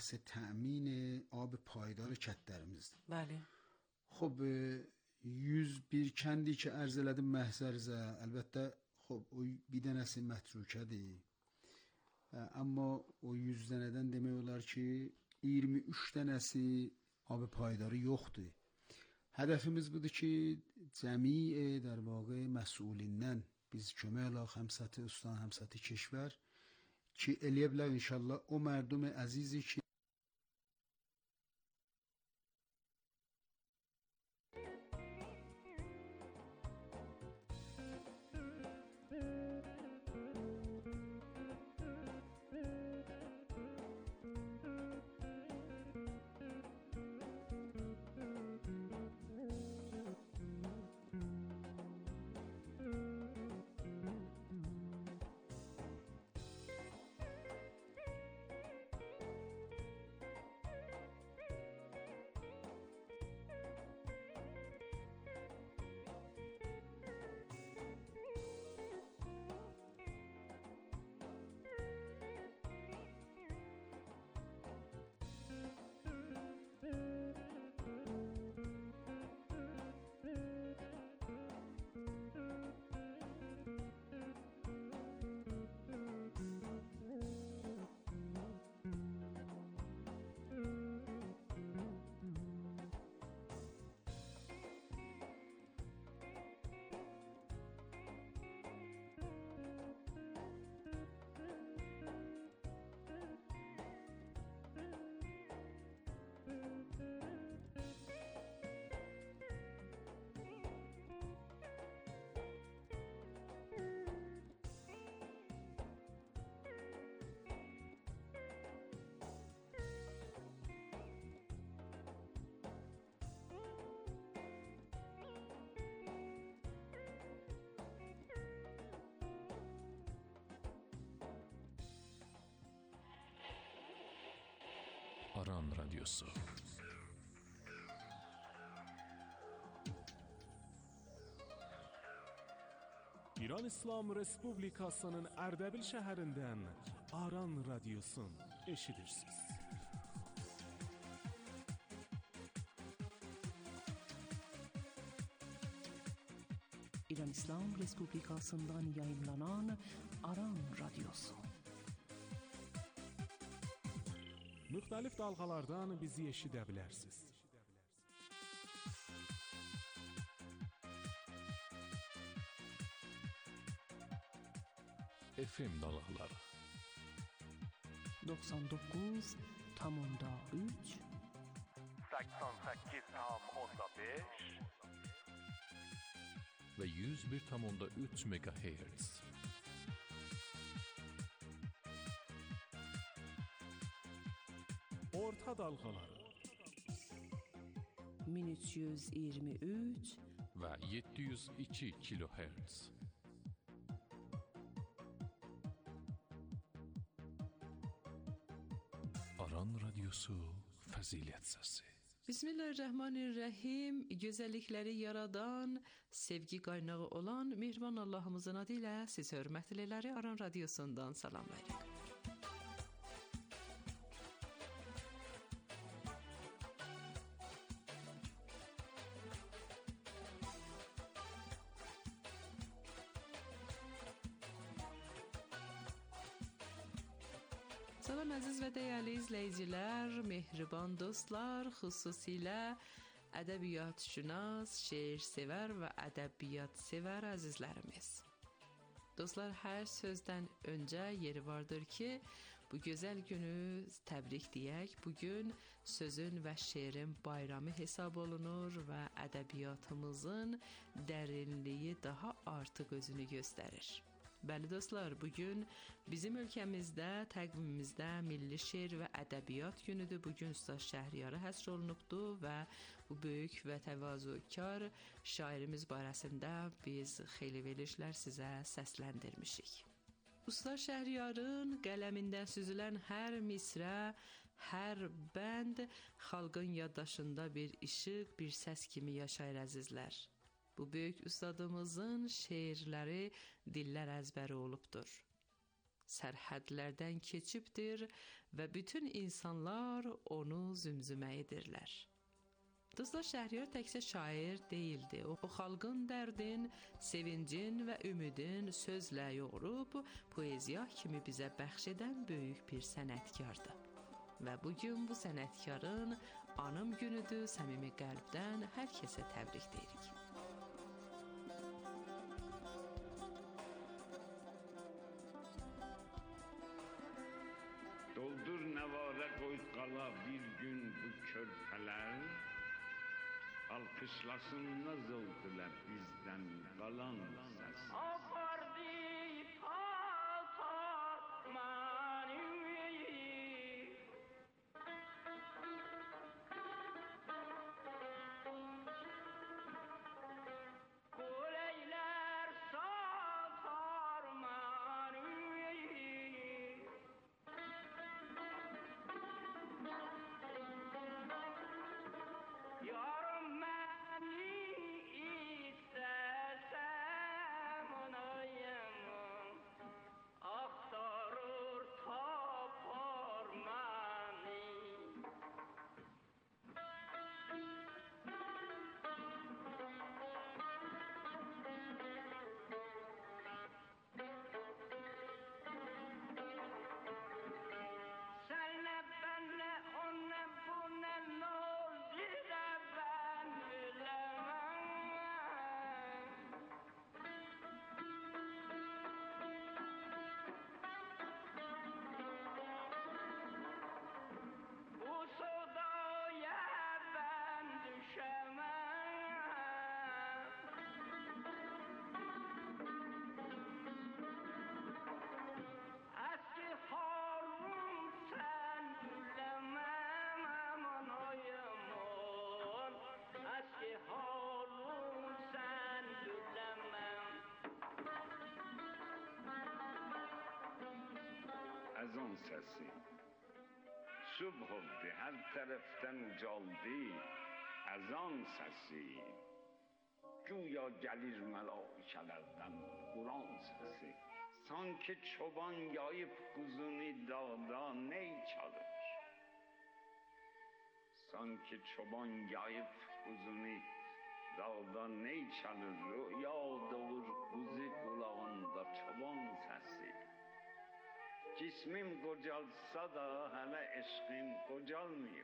بحث تأمین آب پایدار کددرمizdir. بله. خب 101 kəndi ki ərz elədim məhzərizə, əlbəttə xub o bir dənəsi mətrukədir. Amma o 100 dənədən demək olar ki 23 dənəsi آب پایداری yoxdur. Hədəfimiz budur ki cəmi در واقع مسئولیndən biz kömək alaq həmsəti ustan, həmsəti کشور ki eləyə bilər inşallah o mərdum əzizi ki Aran Radyosu. İran İslam Respublikasının Ərdəbil şəhərindən Aran Radyosun eşidirsiniz. İran İslam Respublikasından yayınlanan Aran Radyosu. Müxtəlif dalğalardan bizi eşidə bilərsiniz. FM dalğaları 99,3 88,5 ve 101,3 MHz. Orta dalğaları 1323 ve 702 kHz. Aran Radyosu Fəzilət Səsi. Bismillahirrahmanirrahim. Gözəllikləri yaradan, sevgi qaynağı olan mehriban Allahımızın adı ilə siz hörmətliləri Aran Radyosundan salamlayırıq. Salam əziz və dəyərli izləyicilər, mehriban dostlar, xüsusilə ədəbiyyatşünas, şeir-sevər və ədəbiyyat-sevər əzizlərimiz. Dostlar, hər sözdən öncə yeri vardır ki, bu gözəl günü təbrik deyək. Bugün sözün və şeirin bayramı hesab olunur və ədəbiyyatımızın dərinliyi daha artıq özünü göstərir. Bəli dostlar, bugün bizim ölkəmizdə, təqvimimizdə Milli Şeir və Ədəbiyyat günüdür. Bugün Ustad Şəhriyara həsr olunubdur və bu böyük və təvazökar şairimiz barəsində biz xeyli verilişlər sizə səsləndirmişik. Ustad Şəhriyarın qələmindən süzülən hər misrə, hər bənd xalqın yaddaşında bir işıq, bir səs kimi yaşayır əzizlər. Bu böyük ustadımızın şeirləri dillər əzbəri olubdur. sərhədlərdən keçibdir və bütün insanlar onu zümzümə edirlər. Dostlar, Şəhriyar təkcə şair deyildi. O xalqın dərdin, sevincin və ümidin sözlə yoğurub poeziya kimi bizə bəxş edən böyük bir sənətkardır. Və bugün bu sənətkarın anım günüdür. Səmimi qəlbdən hər kəsə təbrik deyirik. Doldur nəvarə qoy qala bir gün bu körpələr, alqışlasın nazıldılar bizdən qalan səs. Apardı paltar mənimyi, qoleylər satar mənimyi. Yarım məni istəsəm onayımım, axtarır tapar məni. Sənlə bənlə onlə bunlə oldu da mən biləməm. Bu sodaya ben düşemem. Eski halım sen bilemem aman oyamon. Eski halım sen bilemem. Ezan sesi. Subh oldu, her taraftan ucaldı. Ezan sesi. Güya gelir melaikelerden Kur'an sesi. Sanki çoban yayıp kuzunu dağda ney çalır? Sanki çoban yayıp kuzunu dağda ney çalır? Rüya doğur kuzu kulağında çoban sesi. Cismim qocalsa da hələ eşqim qocalmayıb.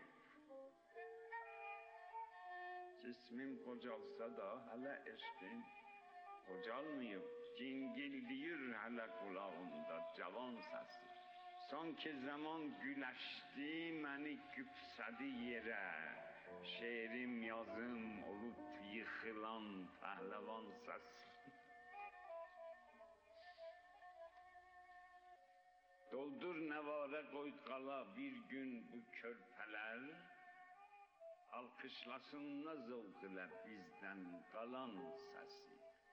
Cismim qocalsa da hələ eşqim qocalmayıb. Cingildiyir hələ qulağımda cavan səsi. Sanki zaman güləşdi, məni güpsədi yerə. Şeirim, yazım olub yıxılan pəhləvan səsi. Doldur nəvarə qoy qala bir gün bu körpələr, alqışlasın nazıldılar bizdən qalan səsi.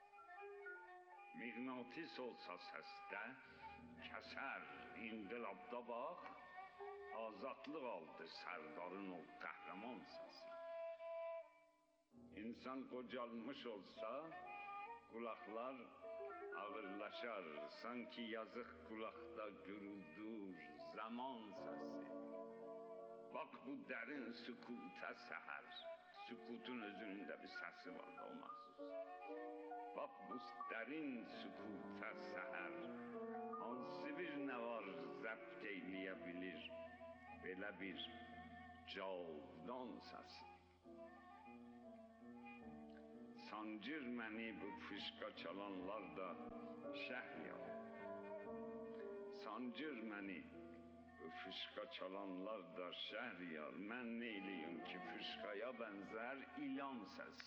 Mıqnatis olsa səsdə, kəsər inqilabda bax, azadlıq aldı sərdarın o qəhrəman səsi. İnsan qocalmış olsa, qulaqlar ağırlaşar, sanki yazıq qulaqda gürüldur zaman səsi. Bax bu dərin sükutə səhər, sükutun özünün də bir səsi var da o məxsus. Bax bu dərin sükutə səhər, hansı bir nə var zəbt eyləyə bilir, belə bir cavdan səsi. Sancır məni bu fışqa çalanlar da Şəhriyar. Sancır məni bu fışqa çalanlar da Şəhriyar. Mən neyliyim ki fışqaya bənzər ilan səsi.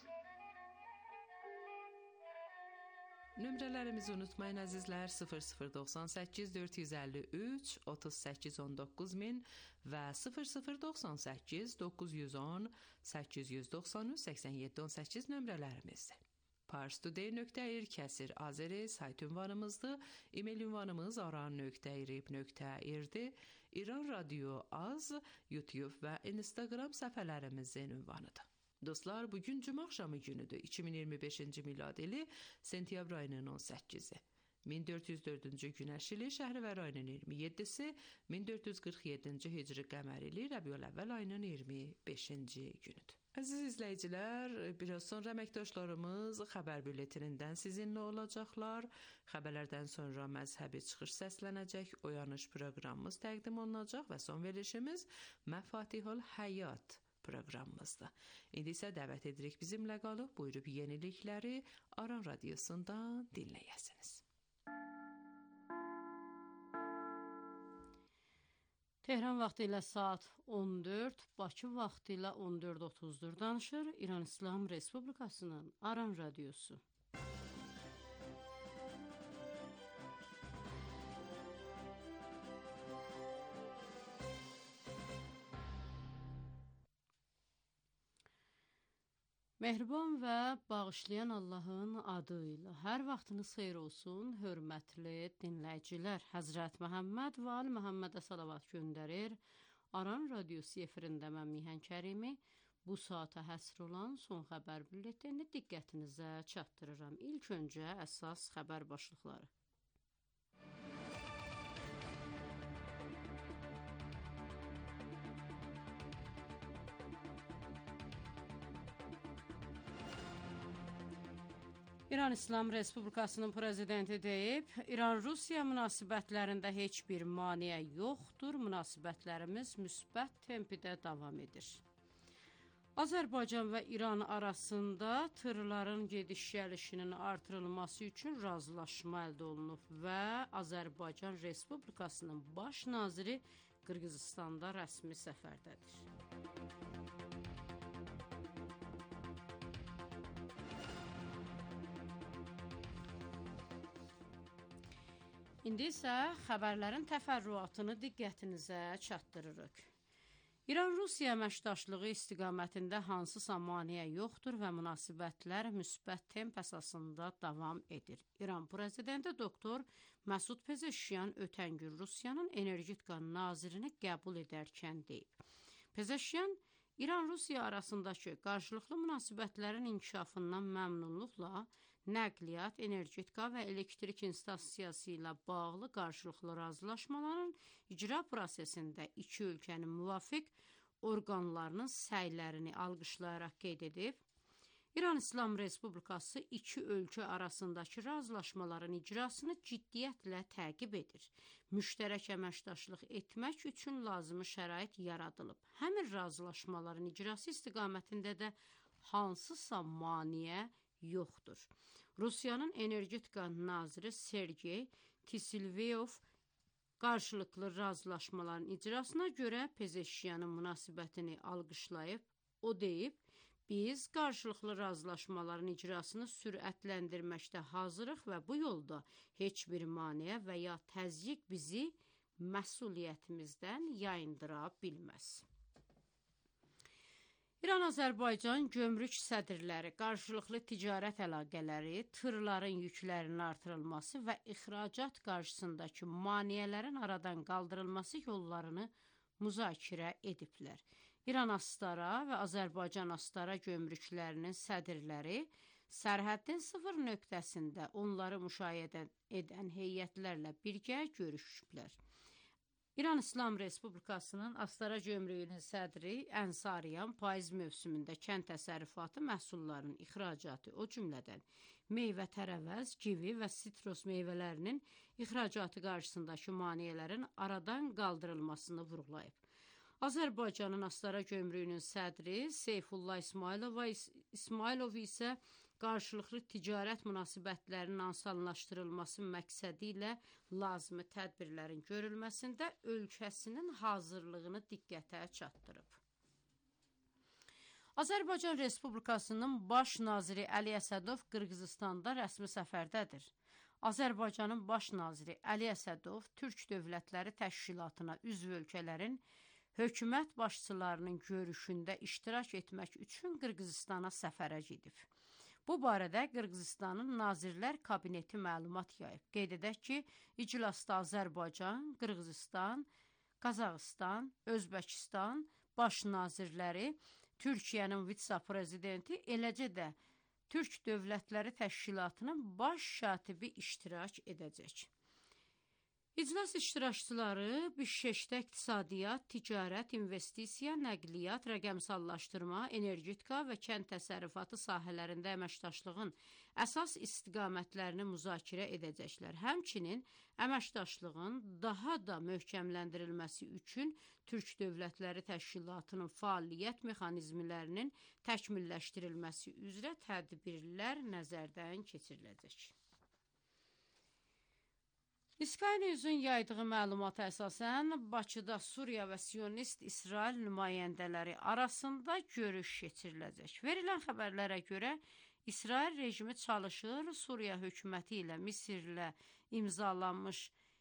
Nömrələrimizi unutmayın əzizlər, 0098 453 38 və 0098 910 893 87 18 nömrələrimizdir. parstoday.ir kəsir azeri sayt ünvanımızdır. E-mail ünvanımız aran.irib.ir-dir. İran Radio Az, YouTube və Instagram səhifələrimizin ünvanıdır. Dostlar, bugün cümə axşamı günüdür. 2025-ci miladili sentyabr ayının 18-i. 1404-cü Günəş ili Şəhrivər ayının 27-si, 1447-ci Hicri qəmər ili Rəbiül-əvvəl ayının 25-ci günüdür. Əziz izləyicilər, biraz sonra əməkdaşlarımız xəbər bülletinindən sizinlə olacaqlar. Xəbərlərdən sonra məzhəbi çıxış səslənəcək, oyanış proqramımız təqdim olunacaq və son verilişimiz Məfatihul Həyat proqramımızdır. İndi isə dəvət edirik bizimlə qalıb, buyurub yenilikləri Aran Radiosundan dinləyəsiniz. Tehran vaxtı ilə saat 14, Bakı vaxtı ilə 14:30-dur danışır İran İslam Respublikasının Aran Radiosu. Mehriban və bağışlayan Allahın adı ilə hər vaxtınız xeyir olsun, hörmətli dinləyicilər. Həzrət Məhəmməd və Ali Məhəmmədə salavat göndərir. Aran Radiosu efirində mən Mihan Kərimi bu saata həsr olan son xəbər bülletenini diqqətinizə çatdırıram. İlk öncə əsas xəbər başlıqları. İran İslam Respublikasının prezidenti deyib, İran-Rusiya münasibətlərində heç bir maneə yoxdur, münasibətlərimiz müsbət tempdə davam edir. Azərbaycan və İran arasında tırların gediş-gəlişinin artırılması üçün razılaşma əldə olunub və Azərbaycan Respublikasının baş naziri Qırğızistanda rəsmi səfərdədir. İndi isə xəbərlərin təfərrüatını diqqətinizə çatdırırıq. İran-Rusiya əməkdaşlığı istiqamətində hansısa maneə yoxdur və münasibətlər müsbət temp əsasında davam edir. İran prezidenti doktor Məsud Pezeşkiyan ötən gün Rusiyanın energetika nazirini qəbul edərkən deyib. Pezeşkiyan, İran-Rusiya arasındakı qarşılıqlı münasibətlərin inkişafından məmnunluqla nəqliyyat, energetika və elektrik installasiyası ilə bağlı qarşılıqlı razılaşmaların icra prosesində iki ölkənin müvafiq orqanlarının səylərini alqışlayaraq qeyd edib. İran İslam Respublikası iki ölkə arasındakı razılaşmaların icrasını ciddiyyətlə təqib edir. Müştərək əməkdaşlıq etmək üçün lazımi şərait yaradılıb. Həmin razılaşmaların icrası istiqamətində də hansısa maneə yoxdur. Rusiyanın energetika naziri Sergey Kisilveyev qarşılıqlı razılaşmaların icrasına görə Pezeşkiyanın münasibətini alqışlayıb. O deyib, biz qarşılıqlı razılaşmaların icrasını sürətləndirməkdə hazırıq və bu yolda heç bir maneə və ya təzyiq bizi məsuliyyətimizdən yayındıra bilməz. İran-Azərbaycan gömrük sədrləri qarşılıqlı ticarət əlaqələri, tırların yüklərinin artırılması və ixracat qarşısındakı maneələrin aradan qaldırılması yollarını müzakirə ediblər. İran Astara və Azərbaycan Astara gömrüklərinin sədrləri sərhəddin sıfır nöqtəsində onları müşahidə edən heyətlərlə birgə görüşüblər. İran İslam Respublikasının Astara gömrüyünün sədri Ənsariyan payız mövsümündə kənd təsərrüfatı məhsullarının ixracatı, o cümlədən meyvə-tərəvəz, kivi və sitrus meyvələrinin ixracatı qarşısındakı maneələrin aradan qaldırılmasını vurğulayıb. Azərbaycanın Astara gömrüyünün sədri Seyfullah İsmailov isə qarşılıqlı ticarət münasibətlərinin asanlaşdırılması məqsədi ilə lazımi tədbirlərin görülməsində ölkəsinin hazırlığını diqqətə çatdırıb. Azərbaycan Respublikasının baş naziri Əli Əsədov Qırğızistanda rəsmi səfərdədir. Azərbaycanın baş naziri Əli Əsədov Türk Dövlətləri Təşkilatına üzv ölkələrin hökumət başçılarının görüşündə iştirak etmək üçün Qırğızistana səfərə gedib. Bu barədə Qırğızistanın Nazirlər Kabineti məlumat yayıb. Qeyd edək ki, iclasda Azərbaycan, Qırğızistan, Qazaxıstan, Özbəkistan baş nazirləri, Türkiyənin vitse-prezidenti, eləcə də Türk Dövlətləri Təşkilatının baş katibi iştirak edəcək. İclas iştirakçıları Bişkeşdə iqtisadiyyat, ticarət, investisiya, nəqliyyat, rəqəmsallaşdırma, energetika və kənd təsərrüfatı sahələrində əməkdaşlığın əsas istiqamətlərini müzakirə edəcəklər. Həmçinin əməkdaşlığın daha da möhkəmləndirilməsi üçün Türk Dövlətləri Təşkilatının fəaliyyət mexanizmlərinin təkmilləşdirilməsi üzrə tədbirlər nəzərdən keçiriləcək. Sky News-un yaydığı məlumata əsasən Bakıda Suriya və Siyonist İsrail nümayəndələri arasında görüş keçiriləcək. Verilən xəbərlərə görə İsrail rejimi çalışır Suriya hökuməti ilə Misirlə imzalanmış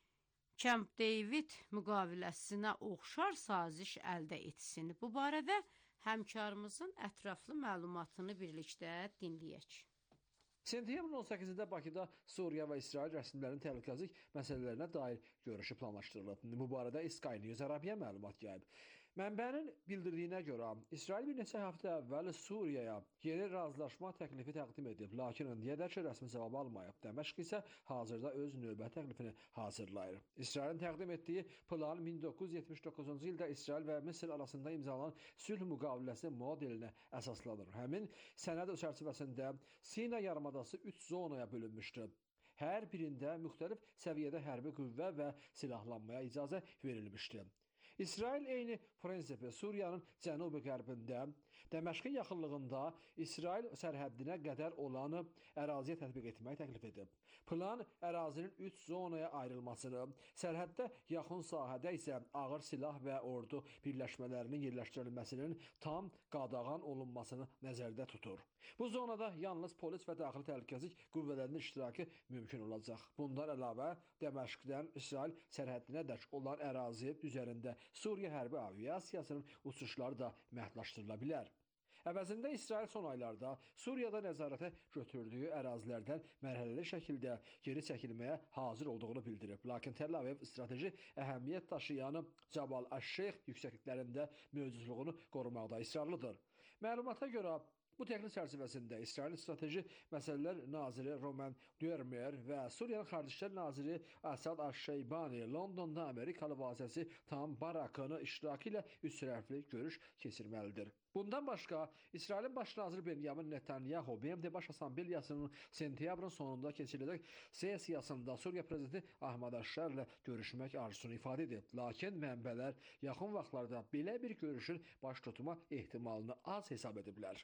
Camp David müqaviləsinə oxşar saziş əldə etsin. Bu barədə həmkarımızın ətraflı məlumatını birlikdə dinləyək. Sentyabrın 18-də Bakıda Suriya və İsrail rəsmilərinin təhlükəsizlik məsələlərinə dair görüşü planlaşdırılıb. Bu barədə Sky News Arabiya məlumat yayıb. Mənbənin bildirdiyinə görə, İsrail bir neçə həftə əvvəl Suriyaya yeni razılaşma təklifi təqdim edib, lakin indiyədək rəsmi cavab almayıb. Dəməşq isə hazırda öz növbəti təklifini hazırlayır. İsrailin təqdim etdiyi plan 1979-cu ildə İsrail və Misir arasında imzalanan sülh müqaviləsi modelinə əsaslanır. Həmin sənəd çərçivəsində Sina yarımadası 3 zonaya bölünmüşdür. Hər birində müxtəlif səviyyədə hərbi qüvvə və silahlanmaya icazə verilmişdir. İsrail eyni prinsipi Suriyanın cənubi-qərbində, Dəməşqin yaxınlığında İsrail sərhəddinə qədər olan əraziyə tətbiq etməyi təklif edib. Plan ərazinin 3 zonaya ayrılmasını, sərhəddə yaxın sahədə isə ağır silah və ordu birləşmələrinin yerləşdirilməsinin tam qadağan olunmasını nəzərdə tutur. Bu zonada yalnız polis və daxili təhlükəsizlik qüvvələrinin iştirakı mümkün olacaq. Bundan əlavə, Dəməşqdən İsrail sərhəddinədək olan ərazi üzərində Suriya hərbi aviasiyasının uçuşları da məhdudlaşdırıla bilər. Əvəzində İsrail son aylarda Suriyada nəzarətə götürdüyü ərazilərdən mərhələli şəkildə geri çəkilməyə hazır olduğunu bildirib. Lakin Tel Aviv strateji əhəmiyyət daşıyan Cabal Əş-Şeyx yüksəkliklərində mövcudluğunu qorumaqda israrlıdır. Məlumata görə bu təklif çərçivəsində İsrailin strateji məsələlər naziri Roman Dürmer və Suriyanın Xarici İşlər naziri Əsad Əş-Şeybani Londonda Amerikalı vasitəsi Tam Barakın iştirakı ilə üç tərəfli görüş keçirməlidir. Bundan başqa, İsrailin baş naziri Benyamin Netanyahu BMT Baş Assambleyasının sentyabrın sonunda keçiriləcək sessiyasında Suriya prezidenti Ahmad Əşşərlə görüşmək arzusunu ifadə edib. Lakin mənbələr yaxın vaxtlarda belə bir görüşün baş tutma ehtimalını az hesab ediblər.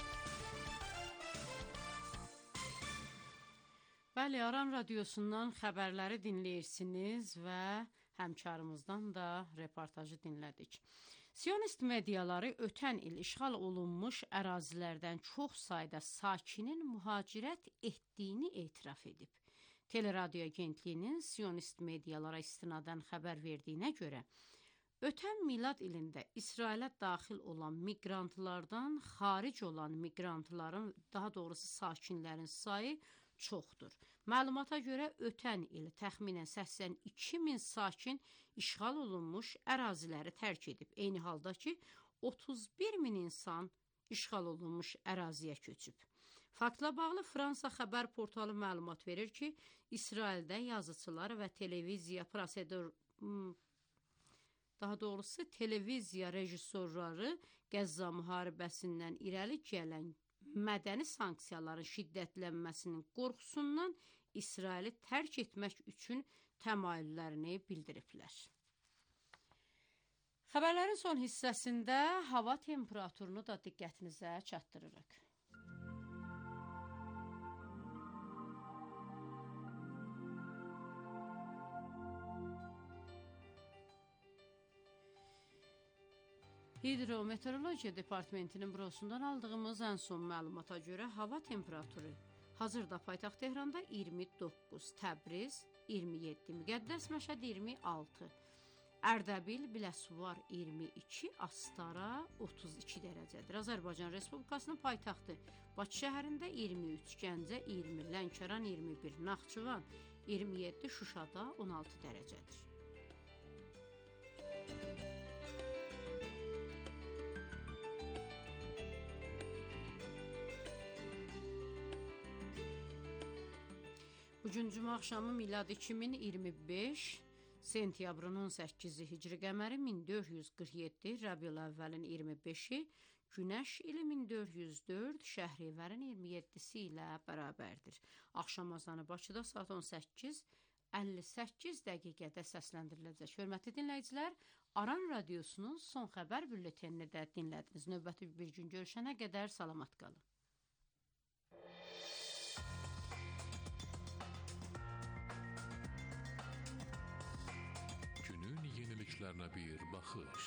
Bəli, Aran radiosundan xəbərləri dinləyirsiniz və həmkarımızdan da reportajı dinlədik. Siyonist mediaları ötən il işğal olunmuş ərazilərdən çox sayda sakinin mühacirət etdiyini etiraf edib. Teleradio agentliyinin Siyonist medialara istinadən xəbər verdiyinə görə, ötən milad ilində İsrailə daxil olan miqrantlardan xaric olan miqrantların, daha doğrusu sakinlərin sayı çoxdur. Məlumata görə ötən il təxminən 82 min sakin işğal olunmuş əraziləri tərk edib. Eyni halda ki, 31 min insan işğal olunmuş əraziyə köçüb. Faktla bağlı Fransa xəbər portalı məlumat verir ki, İsraildə yazıçılar və televiziya rejissorları Qəzza müharibəsindən irəli gələn mədəni sanksiyaların şiddətlənməsinin qorxusundan İsraili tərk etmək üçün təmayüllərini bildiriblər. Xəbərlərin son hissəsində hava temperaturunu da diqqətinizə çatdırırıq. Hidrometeorologiya Departamentinin bürosundan aldığımız ən son məlumata görə hava temperaturu hazırda paytaxt Tehranda 29, Təbriz 27, Müqəddəs Məşəd 26, Ərdəbil, Biləsuvar 22, Astara 32 dərəcədir. Azərbaycan Respublikasının paytaxtı Bakı şəhərində 23, Gəncə 20, Lənkəran 21, Naxçıvan 27, Şuşada 16 dərəcədir. Bugün cümə axşamı milad 2025, sentyabrın 18-i hicri qəməri 1447, Rəbiül əvvəlin 25-i, Günəş ili 1404, Şəhriyəvərin 27-si ilə bərabərdir. Axşam azanı Bakıda saat 18:58 dəqiqədə səsləndiriləcək. Hörmətli dinləyicilər, Aran Radiosunun son xəbər bülletenini də dinlədiniz. Növbəti bir gün görüşənə qədər salamat qalın. Günün yeniliklerine bir bakış.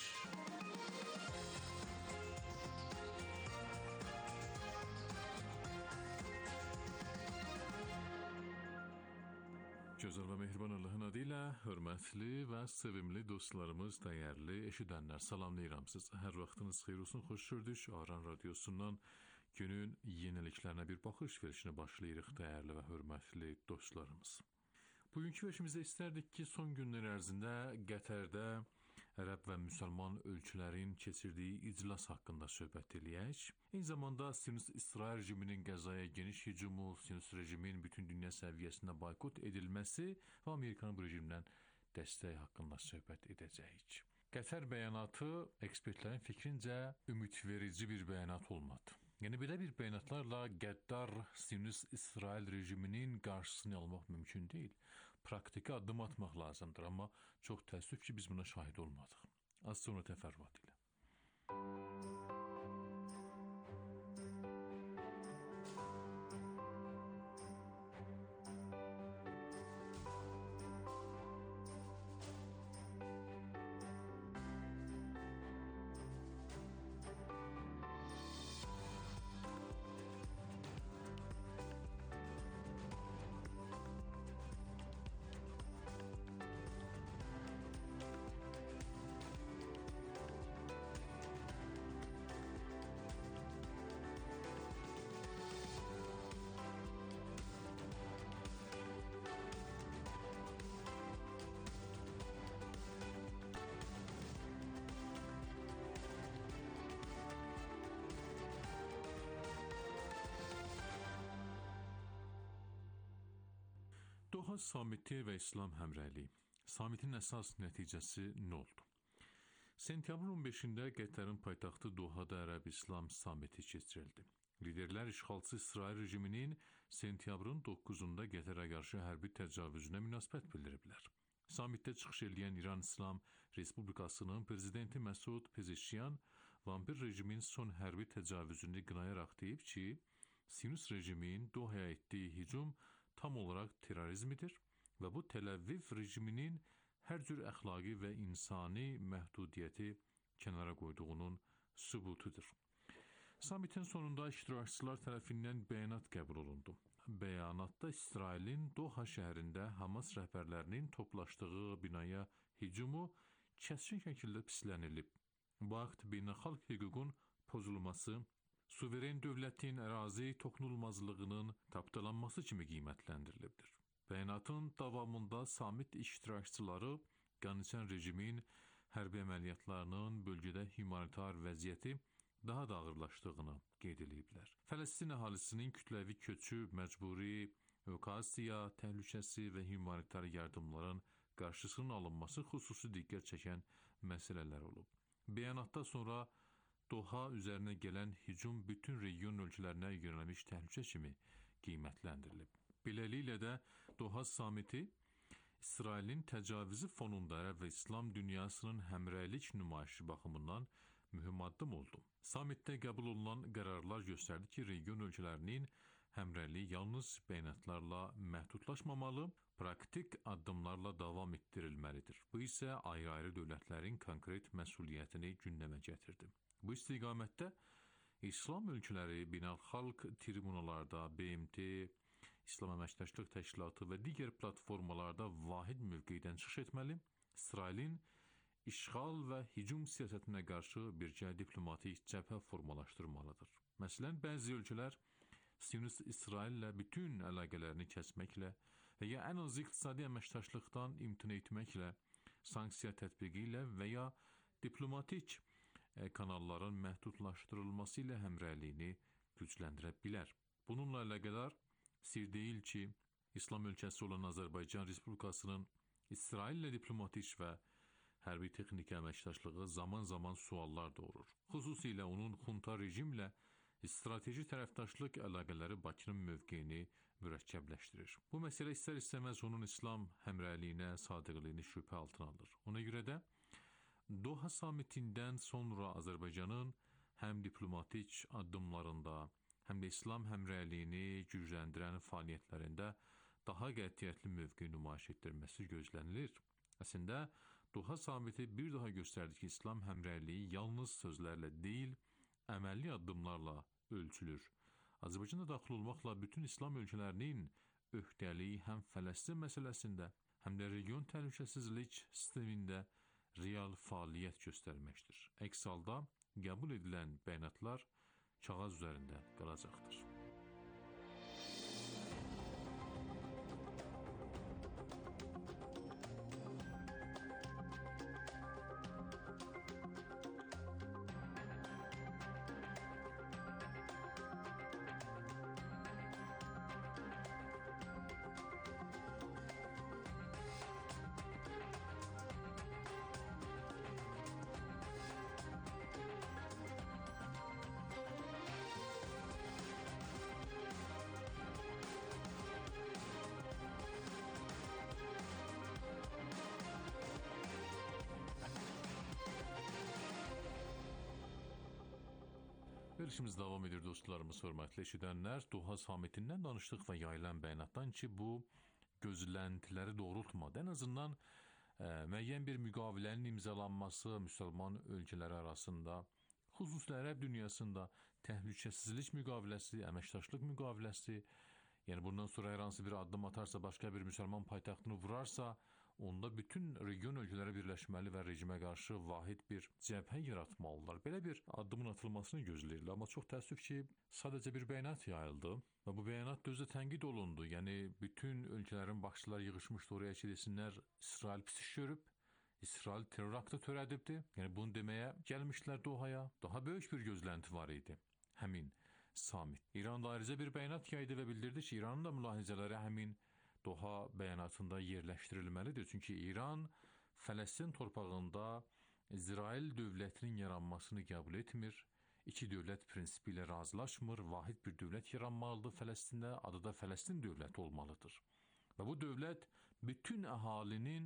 Gözəl və mehriban Allahın adıyla hörmətli və sevimli dostlarımız, dəyərli eşidənlər, salamlayıram siz. Hər vaxtınız xeyir olsun, xoş gördük. Aran Radiosundan günün yeniliklərinə bir baxış verişinə başlayırıq, dəyərli və hörmətli dostlarımız. Bugünkü veşimizdə istərdik ki, son günlər ərzində Qətərdə Ərəb və müsəlman ölkələrin keçirdiyi iclas haqqında söhbət eləyək. Eyni zamanda Sionist-İsrail rejiminin Qəzzaya geniş hücumu, Sionist rejimin bütün dünya səviyyəsində boykot edilməsi və Amerikanın bu rejimdən dəstəyi haqqında söhbət edəcəyik. Qətər bəyanatı ekspertlərin fikrincə ümidverici bir bəyanat olmadı. Yəni belə bir bəyanatlarla qəddar Sionist-İsrail rejiminin qarşısını almaq mümkün deyil. Praktiki addım atmaq lazımdır, amma çox təəssüf ki, biz buna şahid olmadıq. Az sonra təfərrüat ilə. Doha samiti və İslam həmrəyliyi. Samitin əsas nəticəsi nə oldu? Sentyabrın 15-də Qətərin paytaxtı Dohada Ərəb-İslam samiti keçirildi. Liderlər işğalçı İsrail rejiminin sentyabrın 9-da Qətərə qarşı hərbi təcavüzünə münasibət bildiriblər. Samitdə çıxış edən İran İslam Respublikasının prezidenti Məsud Pezeşkiyan vampir rejimin son hərbi təcavüzünü qınayaraq deyib ki, Sionist rejimin Dohaya etdiyi hücum tam olaraq terrorizmidir və bu Təl-Əviv rejiminin hər cür əxlaqi və insani məhdudiyyəti kənara qoyduğunun sübutudur. Samitin sonunda iştirakçılar tərəfindən bəyanat qəbul olundu. Bəyanatda İsrailin Doha şəhərində Hamas rəhbərlərinin toplaşdığı binaya hücumu kəskin şəkildə pislənilib. Bu akt beynəlxalq hüququn pozulması, suveren dövlətin ərazi toxunulmazlığının tapdalanması kimi qiymətləndirilibdir. Bəyanatın davamında samit iştirakçıları qaniçən rejimin hərbi əməliyyatlarının bölgədə humanitar vəziyyəti daha da ağırlaşdığını qeyd ediblər. Fələstin əhalisinin kütləvi köçü, məcburi evakuasiya təhlükəsi və humanitar yardımların qarşısının alınması xüsusi diqqət çəkən məsələlər olub. Bəyanatdan sonra Doha üzərinə gələn hücum bütün region ölkələrinə yönəlmiş təhlükə kimi qiymətləndirilib. Beləliklə də Doha samiti İsrailin təcavüzü fonunda Ərəb və İslam dünyasının həmrəylik nümayişi baxımından mühüm addım oldu. Samitdə qəbul olunan qərarlar göstərdi ki, region ölkələrinin həmrəyliyi yalnız bəyanatlarla məhdudlaşmamalı, praktik addımlarla davam etdirilməlidir. Bu isə ayrı-ayrı dövlətlərin konkret məsuliyyətini gündəmə gətirdi. Bu istiqamətdə İslam ölkələri beynəlxalq tribunalarda, BMT, İslam Əməkdaşlıq Təşkilatı və digər platformalarda vahid mövqedən çıxış etməli, İsrailin işğal və hücum siyasətinə qarşı birgə diplomatik cəbhə formalaşdırmalıdır. Məsələn, bəzi ölkələr Sionist İsraillə bütün əlaqələrini kəsməklə və ya ən az iqtisadi əməkdaşlıqdan imtina etməklə, sanksiya tətbiqi ilə və ya diplomatik kanalların məhdudlaşdırılması ilə həmrəyliyini gücləndirə bilər. Bununla əlaqədar sir deyil ki, İslam ölkəsi olan Azərbaycan Respublikasının İsraillə diplomatik və hərbi texniki əməkdaşlığı zaman-zaman suallar doğurur. Xüsusilə onun xunta rejimlə strateji tərəfdaşlıq əlaqələri Bakının mövqeyini mürəkkəbləşdirir. Bu məsələ istər-istəməz onun İslam həmrəyliyinə, sadiqliyini şübhə altına alır. Ona görə də Doha samitindən sonra Azərbaycanın həm diplomatik addımlarında, həm də İslam həmrəyliyini gücləndirən fəaliyyətlərində daha qətiyyətli mövqe nümayiş etdirməsi gözlənilir. Əslində, Doha samiti bir daha göstərdi ki, İslam həmrəyliyi yalnız sözlərlə deyil, əməlli addımlarla ölçülür. Azərbaycanda daxil olmaqla bütün İslam ölkələrinin öhdəliyi həm Fələstin məsələsində, həm də region təhlükəsizlik sistemində real fəaliyyət göstərməkdir. Əks halda qəbul edilən bəyanatlar kağız üzərində qalacaqdır. Verilişimiz davam edir dostlarımız, hörmətli eşidənlər. Doha samitindən danışdıq və yayılan bəyanatdan ki, bu gözləntiləri doğrultmadı. Ən azından müəyyən bir müqavilənin imzalanması müsəlman ölkələri arasında, xüsusilə ərəb dünyasında təhlükəsizlik müqaviləsi, əməkdaşlıq müqaviləsi, yəni bundan sonra hər hansı bir addım atarsa, başqa bir müsəlman paytaxtını vurarsa, onda bütün region ölkələri birləşməli və rejimə qarşı vahid bir cəbhə yaratmalılar. Belə bir addımın atılmasını gözləyirlər. Amma çox təəssüf ki, sadəcə bir bəyanat yayıldı və bu bəyanat da özü tənqid olundu. Yəni, bütün ölkələrin başçıları yığışmışdı oraya ki, desinlər, İsrail pis iş görüb, İsrail terror aktı törədibdi. Yəni, bunu deməyə gəlmişlər Dohaya. Daha böyük bir gözlənti var idi həmin samit. İran da ayrıca bir bəyanat yaydı və bildirdi ki, İranın da mülahizələri həmin Doha bəyanatında yerləşdirilməlidir. Çünki İran Fələstin torpağında İsrail dövlətinin yaranmasını qəbul etmir, iki dövlət prinsipi ilə razılaşmır, vahid bir dövlət yaranmalıdır Fələstində, adı da Fələstin dövləti olmalıdır. Və bu dövlət bütün əhalinin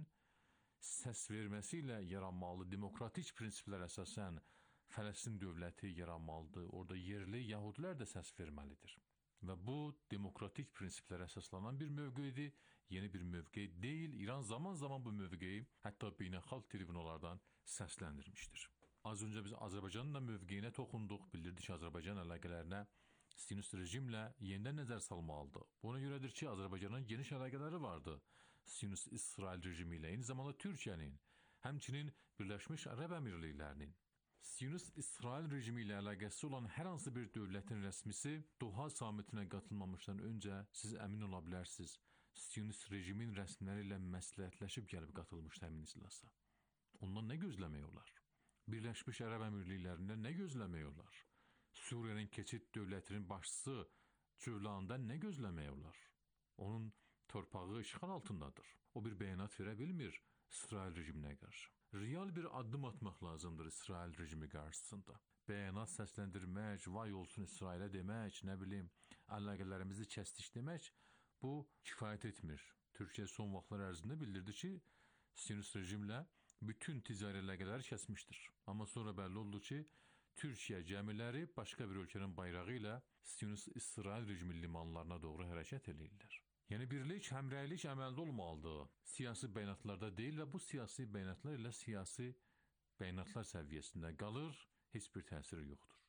səs verməsi ilə yaranmalı, demokratik prinsiplər əsasən Fələstin dövləti yaranmalıdır, orada yerli yəhudilər də səs verməlidir. Və bu demokratik prinsiplərə əsaslanan bir mövqedir, yeni bir mövqe deyil. İran zaman-zaman bu mövqeyi hətta beynəlxalq tribunlardan səsləndirmişdir. Az öncə biz Azərbaycanın da mövqeyinə toxunduq, bildirdik ki, Azərbaycan əlaqələrinə Siyonist rejimlə yenidən nəzər salmalıdır. Buna görədir ki, Azərbaycanın geniş əlaqələri vardı Siyonist İsrail rejimi ilə, eyni zamanda Türkiyənin, həmçinin Birləşmiş Ərəb Əmirliklərinin. Siyonist İsrail rejimi ilə əlaqəsi olan hər hansı bir dövlətin rəsmisi Doha samitinə qatılmamışdan öncə siz əmin ola bilərsiniz, Siyonist rejimin rəsmiləri ilə məsləhətləşib gəlib qatılmışdı həmin iclasa. Ondan nə gözləmək olar? Birləşmiş Ərəb Əmirliklərindən nə gözləmək olar? Suriyanın keçid dövlətinin başçısı Cövlandan nə gözləmək olar? Onun torpağı işğal altındadır. O bir bəyanat verə bilmir İsrail rejiminə qarşı. Real bir addım atmaq lazımdır İsrail rejimi qarşısında. Bəyanat səsləndirmək, vay olsun İsrailə demək, nə bilim, əlaqələrimizi kəsdik demək, bu kifayət etmir. Türkiyə son vaxtlar ərzində bildirdi ki, Siyonist rejimlə bütün ticari əlaqələri kəsmişdir. Amma sonra bəlli oldu ki, Türkiyə gəmiləri başqa bir ölkənin bayrağı ilə Siyonist İsrail rejimi limanlarına doğru hərəkət edirlər. Yəni, birlik, həmrəylik əməldə olmalıdır. Siyasi bəyanatlarda deyil və bu siyasi bəyanatlar ilə siyasi bəyanatlar səviyyəsində qalır, heç bir təsiri yoxdur.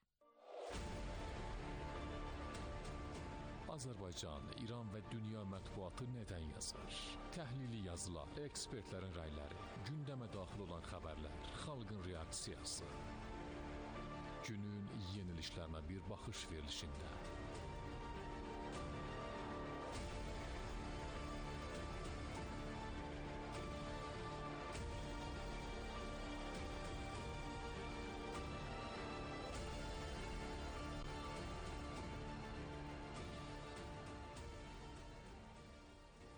Azərbaycan, İran və dünya mətbuatı nədən yazır? Təhlili yazılar, ekspertlərin rəyləri, gündəmə daxil olan xəbərlər, xalqın reaksiyası. Günün yenilişlərinə bir baxış verilişində.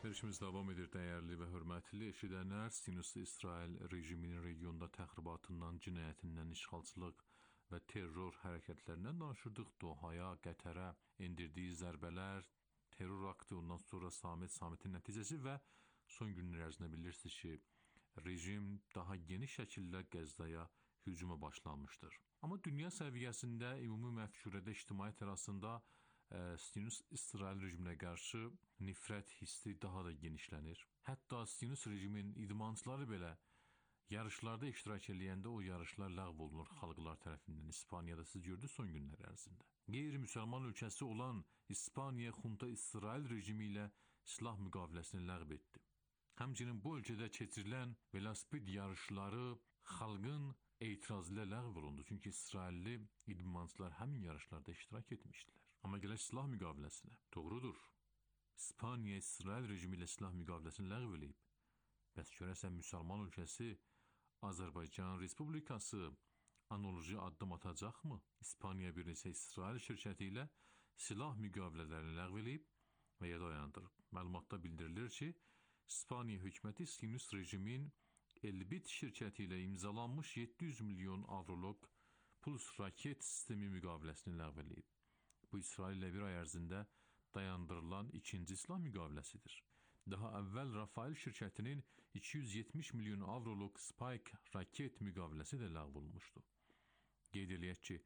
Verilişimiz davam edir, dəyərli və hörmətli eşidənlər. Sionist İsrail rejiminin regionda təxribatından, cinayətindən, işğalçılıq və terror hərəkətlərindən danışırdıq. Dohaya, Qətərə endirdiyi zərbələr, terror aktı, ondan sonra samitin nəticəsi və son günlər ərzində bilirsiniz ki, rejim daha geniş şəkildə Qəzzaya hücuma başlanmışdır. Amma dünya səviyyəsində, ümumi məfkurədə, ictimaiyyət arasında Sionist İsrail rejiminə qarşı nifrət hissi daha da genişlənir. Hətta Sionist rejimin idmançıları belə yarışlarda iştirak eləyəndə o yarışlar ləğv olunur xalqlar tərəfindən. İspaniyada siz gördünüz son günlər ərzində. Qeyri-müsəlman ölkəsi olan İspaniya xunta İsrail rejimi ilə silah müqaviləsini ləğv etdi. Həmçinin bu ölkədə keçirilən velosiped yarışları xalqın etirazı ilə ləğv olundu. Çünki İsrailli idmançılar həmin yarışlarda iştirak etmişdilər. Amma gələk silah müqaviləsinə. Doğrudur. İspaniya İsrail rejimi ilə silah müqaviləsini ləğv eləyib. Bəs görəsən müsəlman ölkəsi Azərbaycan Respublikası analoji addım atacaqmı? İspaniya bir neçə İsrail şirkəti ilə silah müqavilələrini ləğv eləyib və ya dayandırıb. Məlumatda bildirilir ki, İspaniya hökuməti Sionist rejimin Elbit şirkəti ilə imzalanmış 700 milyon avroluq Puls raket sistemi müqaviləsini ləğv eləyib. Bu İsrail ilə bir ay ərzində dayandırılan ikinci silah müqaviləsidir. Daha əvvəl Rafael şirkətinin 270 milyon avroluq Spike raket müqaviləsi də ləğv olunmuşdu. Qeyd eləyək ki,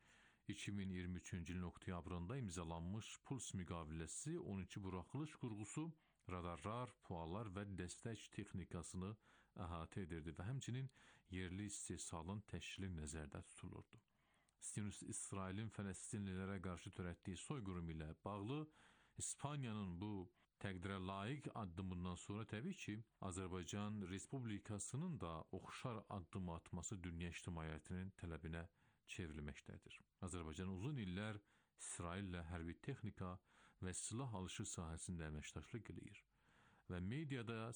2023-cü ilin oktyabrında imzalanmış Puls müqaviləsi 12 buraxılış qurğusu, radarlar, puallar və dəstək texnikasını əhatə edirdi və həmçinin yerli istehsalın təşkili nəzərdə tutulurdu. Sionist İsrailin Fələstinlilərə qarşı törətdiyi soyqırım ilə bağlı İspaniyanın bu təqdirə layiq addımından sonra təbii ki, Azərbaycan Respublikasının da oxşar addım atması dünya ictimaiyyətinin tələbinə çevrilməkdədir. Azərbaycan uzun illər İsraillə hərbi texnika və silah alışı sahəsində əməkdaşlıq eləyir və mediada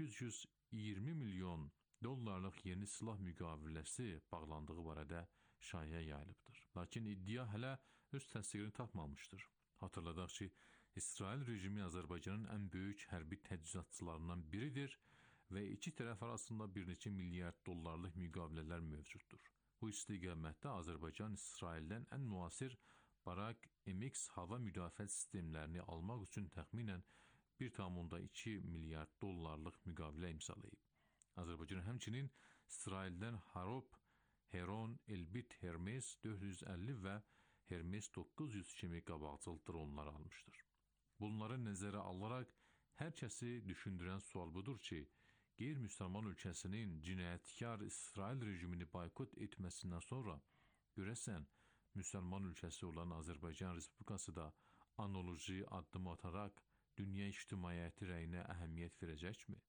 820 milyon dollarlıq yeni silah müqaviləsi bağlandığı barədə şayiə yayılıbdır. Lakin iddia hələ öz təsdiqini tapmamışdır. Hatırladaq ki, İsrail rejimi Azərbaycanın ən böyük hərbi təchizatçılarından biridir və iki tərəf arasında bir neçə milyard dollarlıq müqavilələr mövcuddur. Bu istiqamətdə Azərbaycan İsraildən ən müasir Barak MX hava müdafiə sistemlərini almaq üçün təxminən 1,2 milyard dollarlıq müqavilə imzalayıb. Azərbaycan həmçinin İsraildən Harop, Heron, Elbit, Hermes 450 və Hermes 900 kimi qabaqcıl dronlar almışdır. Bunları nəzərə alaraq hər kəsi düşündürən sual budur ki, qeyri-müsəlman ölkəsinin cinayətkar İsrail rejimini boykot etməsindən sonra görəsən müsəlman ölkəsi olan Azərbaycan Respublikası da analoji addım ataraq dünya ictimaiyyəti rəyinə əhəmiyyət verəcəkmi?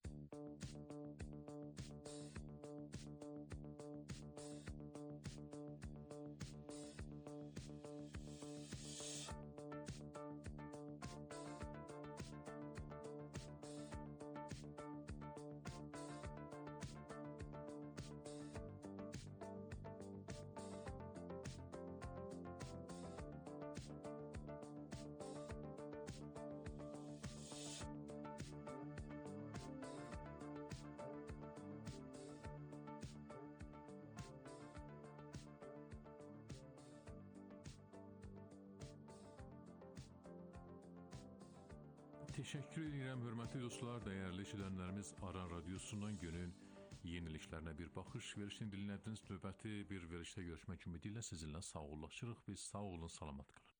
Təşəkkür edirəm, hörmətli dostlar, dəyərli eşidənlərimiz. Aran Radiosundan günün yeniliklərinə bir baxış verişini dinlədiniz. Növbəti bir verişdə görüşmək ümidi ilə sizinlə sağollaşırıq. Biz sağ olun, salamat qalın.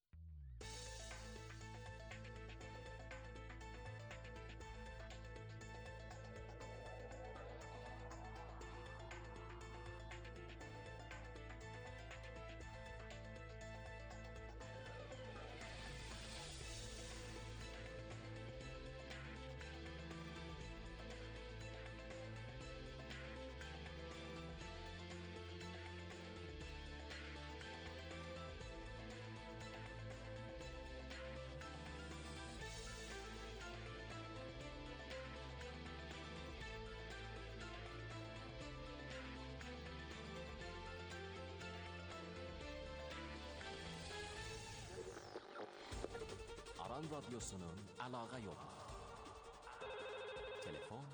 Aran Radyosu'nun Əlaqə Yolu. Telefon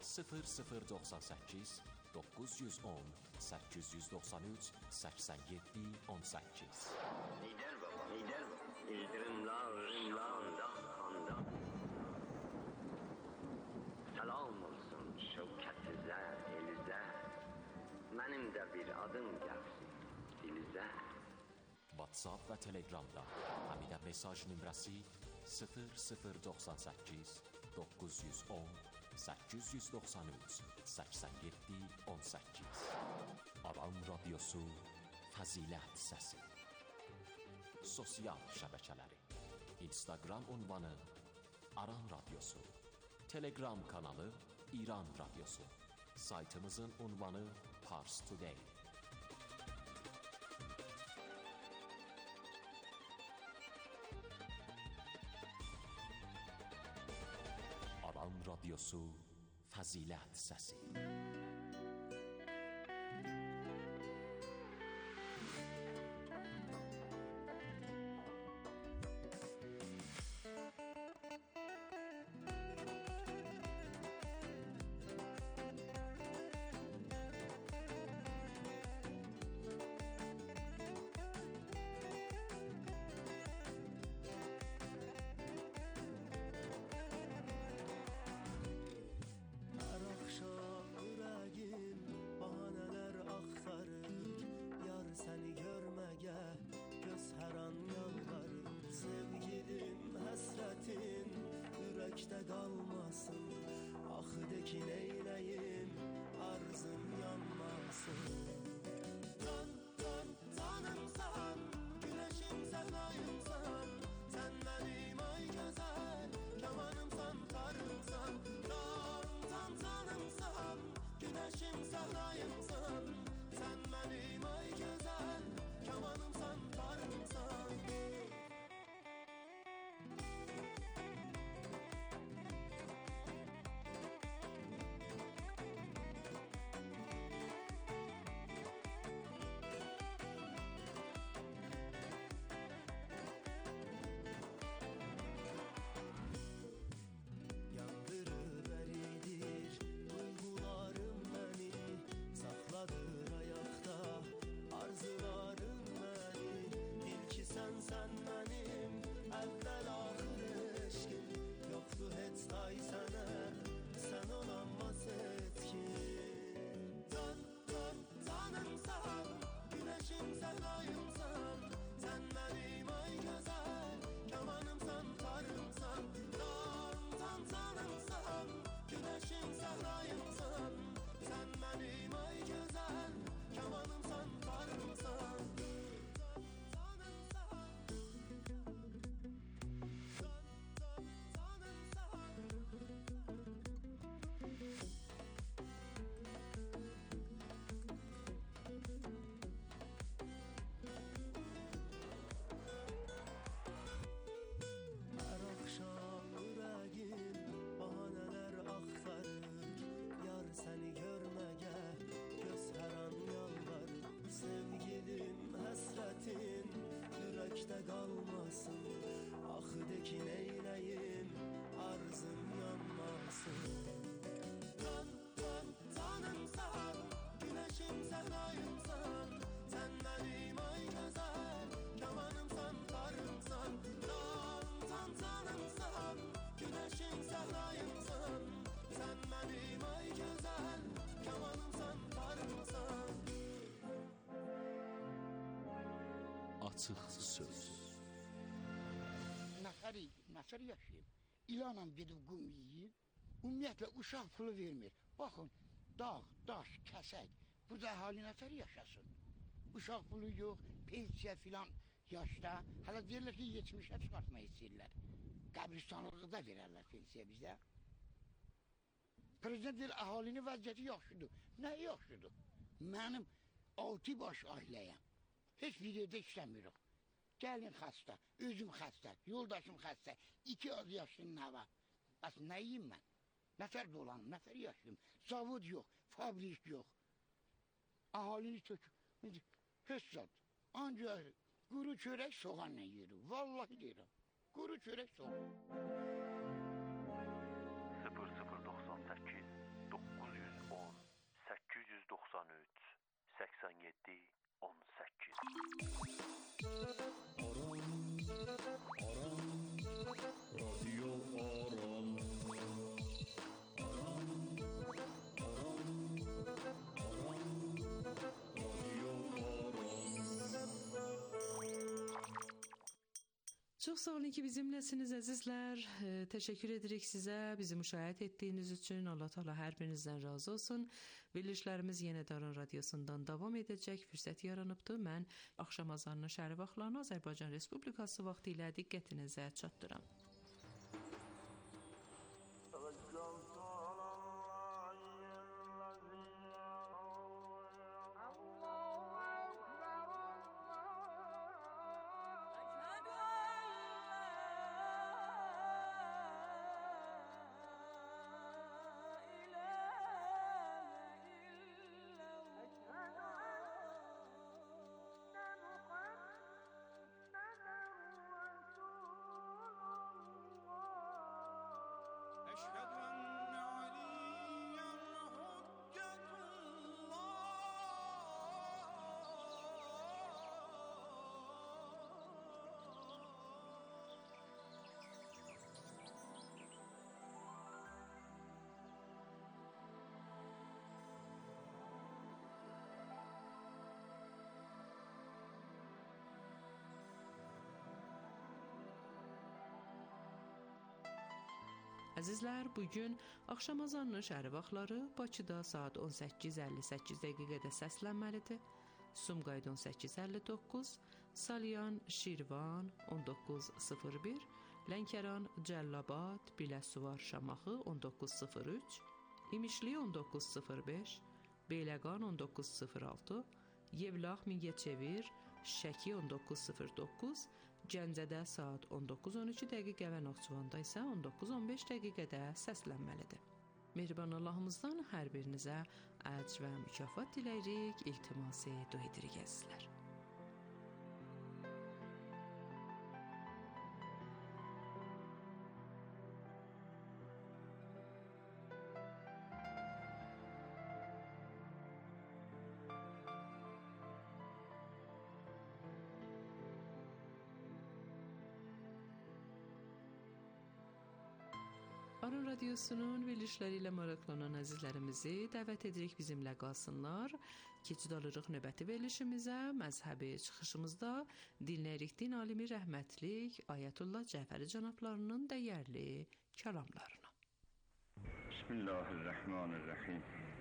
0098 910 893 87 18. Lider baba, lider baba. İldırımlar, anda. Salam olsun şevkətizə, elizə. Mənim də bir adım gəlsin dilizə. WhatsApp və Telegramda Həmidə mesaj nömrəsi 0098 910 893 87 18. Aran Radiosu Fəzilət Səsi. Sosial şəbəkələri: Instagram ünvanı Aran Radiosu, Telegram kanalı İran Radiosu, saytımızın ünvanı Pars Today. Aran Radiosu Fəzilət Səsi. Açıq söz. Nəfər yaşayıb, ilanla gedib qum yiyib, ümumiyyətlə uşaq pulu vermir. Baxın, dağ, daş, kəsək, burada əhali nəfər yaşasın. Uşaq pulu yox, pensiya filan yaşda, hələ deyirlər ki, 70'ə çıxartmaq istəyirlər. Qəbristanlıqda verərlər pensiya bizə. Prezident deyir, əhalinin vəziyyəti yaxşıdır. Nə yaxşıdır? Mənim 6 baş ailəyəm. Heç bir yerdə işləmirik. Gəlin xəstə, özüm xəstə, yoldaşım xəstə, 2 az yaşlı nəvə. Bəs nə yiyim mən? Nəfər dolanım, nəfər yaşayım? Zavod yox, fabrik yox. Əhalini tökür. Heç zat. Ancaq quru çörək soğanla yerim. Vallahi deyirəm. Quru çörək soğan. 0098 93 87 18. رادیو آرام. Çox sağ olun ki, bizimləsiniz əzizlər. Təşəkkür edirik sizə, bizi müşahidə etdiyiniz üçün. Allah Teala hər birinizdən razı olsun. Verilişlərimiz yenə Daran Radiosundan davam edəcək. Fürsət yaranıbdır. Mən axşam azanının şəhəri vaxtlarını Azərbaycan Respublikası vaxtı ilə diqqətinizə çatdıram. Əzizlər, bugün axşam azanının şəhəri vaxtları Bakıda saat 18:58 dəqiqədə səslənməlidir. Sumqayıt 18:59, Salyan, Şirvan 19:01, Lənkəran, Cəllabad, Biləsuvar, Şamaxı 19:03, İmişli 19:05, Beyləqan 19:06, Yevlax, Mingəçevir, Şəki 19:09, Gəncədə saat 19:12 dəqiqə və Naxçıvanda isə 19:15 dəqiqədə səslənməlidir. Mehriban Allahımızdan hər birinizə əcr və mükafat diləyirik, iltiması dua edirik əzizlər. Aran Radiosunun verilişləri ilə maraqlanan əzizlərimizi dəvət edirik bizimlə qalsınlar. Keçid alırıq növbəti verilişimizə. Məzhəbi çıxışımızda dinləyirik din alimi rəhmətlik Ayətullah Cəfəri cənablarının dəyərli kəlamlarını. Bismillahirrahmanirrahim.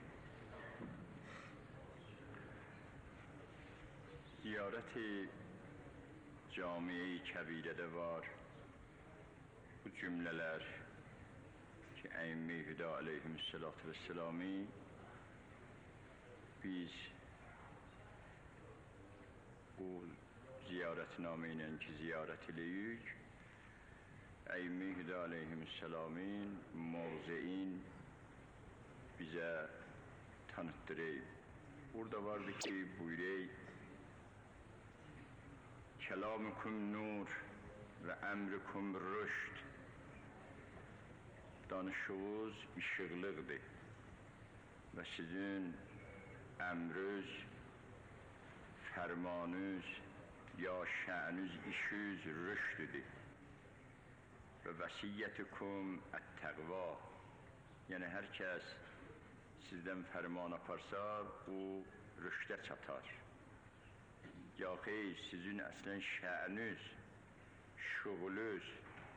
Ziyarəti camiye-i kəbirədə var bu cümlələr ki, Əimmi Hüda aleyhissalatu vesselami biz bu ziyarətnamə ilə ki, ziyarət eləyik, Əimmi Hüda aleyhissalamın mavzein bizə tanıtdırayım. Burada vardı ki, buyurayım, Kəlamükum nur və əmrükum rüşd. Danışığınız işıqlıqdır və sizin əmrüz, fərmanüz, ya şənüz, işüz rüşdüdür. Və vəsiyyətikum ət-təqva. Yəni, hər kəs sizdən fərman aparsa, bu rüşdə çatar. Ya xeyr, sizin əslən şənüz, şuğulüz,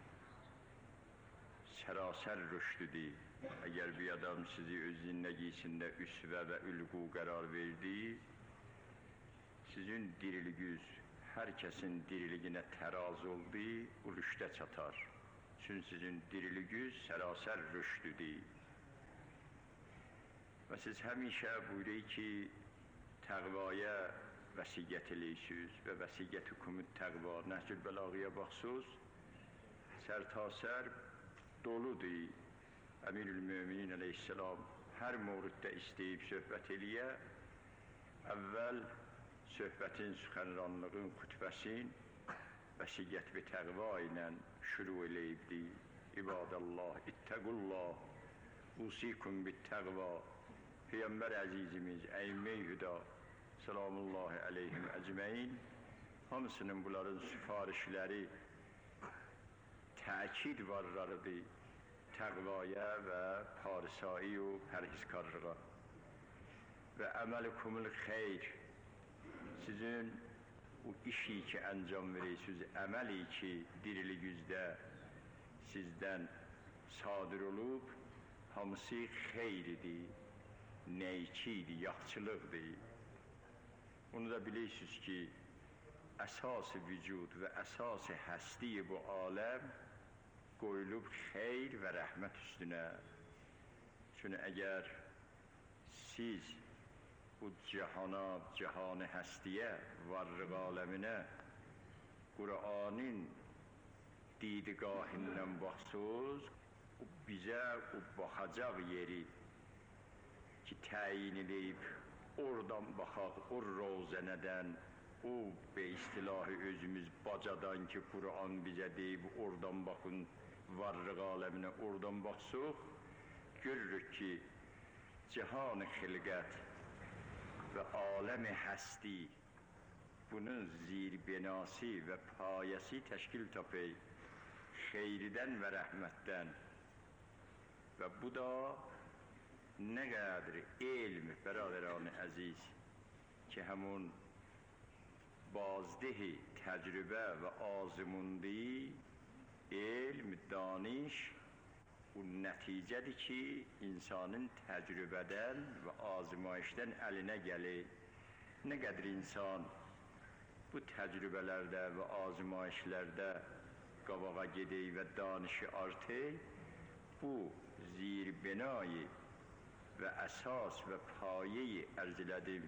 sərasər rüşdüdür. Əgər bir adam sizi öz zindəgisində üsvə və ülqu qərar verdi, sizin diriliğiniz hər kəsin diriliğinə təraz oldu, bu rüşdə çatar. Çünki sizin diriliğiniz sərasər rüşdüdür. Və siz həmişə buyuruyor ki, təqvaya vəsiyyət eləyirsiniz və vəsiyyətikumut təqva. Nəhcül Bəlağıya baxsınız, sərtasər doludur. Əmirül-Möminin əleyhissalam hər mövriddə istəyib söhbət eləyə, əvvəl söhbətin, süxənranlığın, xütbəsin vəsiyyət və təqva ilə şüru eləyibdir. İbadallah, ittəqullah, usikum bit təqva. Peyğəmbər əzizimiz, əimmə-i hüda, salamullahi əleyhim əcməin, hamısının bunların sifarişləri təkid varlarıdır təqvaya və parisai və pərhizkarlığa. Və əməlikumul xeyr, sizin o işi ki əncam verirsiniz, əməli ki diriligüzdə sizdən sadir olub, hamısı xeyridir, neyçidir, yaxçılıqdır. Onu da bilirsiniz ki, əsas-ı vücud və əsas-ı həsti bu aləm qoyulub xeyr və rəhmət üstünə. Çünki əgər siz bu cihana, cihan-ı həstiyə, varlıq aləminə Qur'anın didigahindən baxsınız, bizə o baxacaq yeri ki, təyin edib, oradan baxaq, o rozənədən, o be istilahi özümüz bacadan ki, Qur'an bizə deyib, oradan baxın, varlıq aləminə oradan baxsıq, görürük ki, cihan-ı xilqət və aləm-i həsti bunun zirbinası və payəsi təşkil tapır xeyridən və rəhmətdən. Və bu da nə qədər elm, bəradəran-ı əziz, ki, həmun bazdehi təcrübə və azmundi, elm, daniş, o nəticədir ki, insanın təcrübədən və azmayişdən əlinə gəlir. Nə qədər insan bu təcrübələrdə və azmayişlərdə qabağa gedir və danışı artır, bu zirbinayı və əsas və payeyi ərz elədim,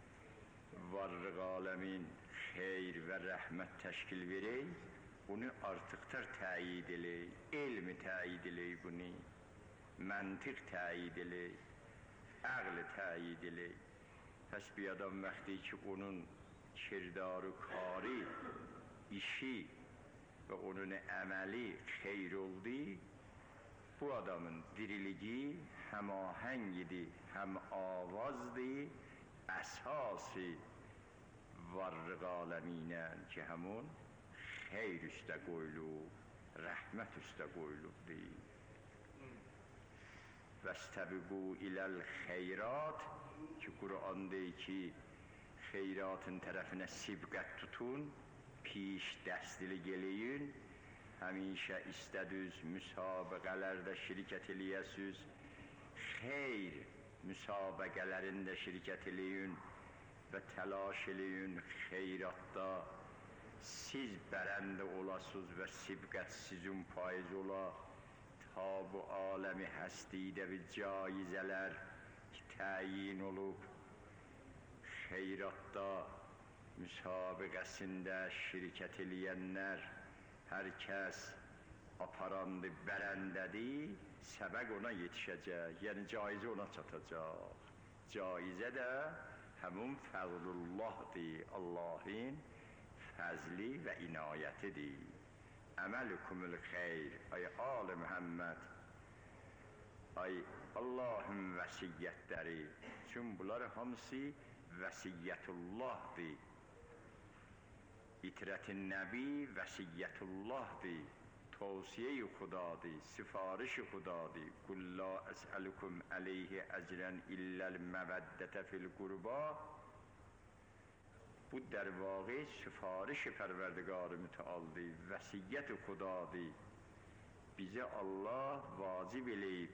varlıq aləmin xeyr və rəhmət təşkil verir, bunu artıqlar təyid edir, elmi təyid edir bunu, məntiq təyid edir, əql təyid edir. Pəs bir adam vaxtı ki, onun kirdarı, kari, işi və onun əməli xeyr oldu, bu adamın diriligi həm ahəngidir, həm avazdır, əsası varlıq aləminə ki, həmun xeyr üstə qoyulub, rəhmət üstə qoyulubdur. Vəstəbiqu iləl xeyrat ki, Qur'an deyir ki, xeyratın tərəfinə sibqət tutun, piş dəstilik eləyin, həmişə istədüz müsabiqələrdə şirkət eləyəsiz, xeyr müsabiqələrində şirkət eləyin və təlaş eləyin xeyratda, siz bərəndə olasınız və sibqət sizin payız ola, ta bu aləmi həstidə bir caizələr ki, təyin olub, xeyratda, müsabiqəsində şirkət eləyənlər, hər kəs aparandı, bərəndədir, səbəq ona yetişəcək, yəni caizə ona çatacaq. Caizə də həmun fəzlullahdır, Allahın fəzli və inayətidir. Əməlikumul xeyr, ay al Muhammed, ay Allahın vəsiyyətləri, çünki bunlar hamısı vəsiyyətullahdır. İtrət-i nəbi vəsiyyətullahdır, tavsiyə-i xudadır, sifarişi xudadır. Qul la əsəlukum əleyhi əcrən illəl məvəddətə fil qurba. Bu در واقع سفارش پروردگار متعالی وصیت خداdır. Bizə Allah vacib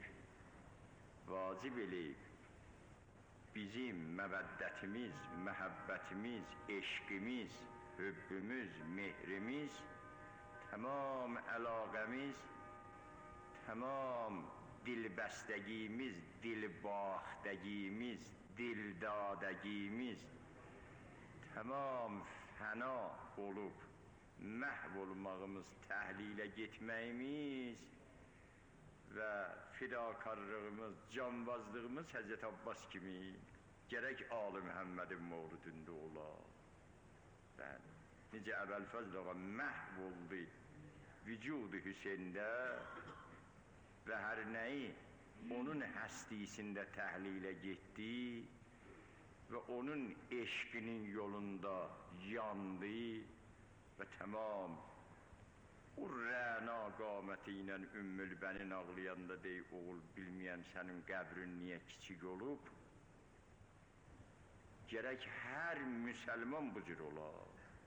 eləyib, bizim məvəddətimiz, məhəbbətimiz, eşqimiz, hübbümüz, mehrimiz, tamam əlaqəmiz, tamam dilbəstəgimiz, dilbaxtəgimiz, dildadəgimiz, tamam fəna olub, məhv olmağımız, təhlilə getməyimiz və fidakarlığımız, canbazlığımız Həzrət Abbas kimi gərək Ali Məhəmmədin mövludunda ola. Necə Əbəlfəzl ağa məhv oldu vücudu Hüseyndə və hər nəyi onun həstisində təhlilə getdi və onun eşqinin yolunda yandı və tamam o rəna qaməti ilə Ümmül Bənin ağlayanda deyir, oğul bilməyəm sənin qəbrin niyə kiçik olub, gərək hər müsəlman bu cür olar.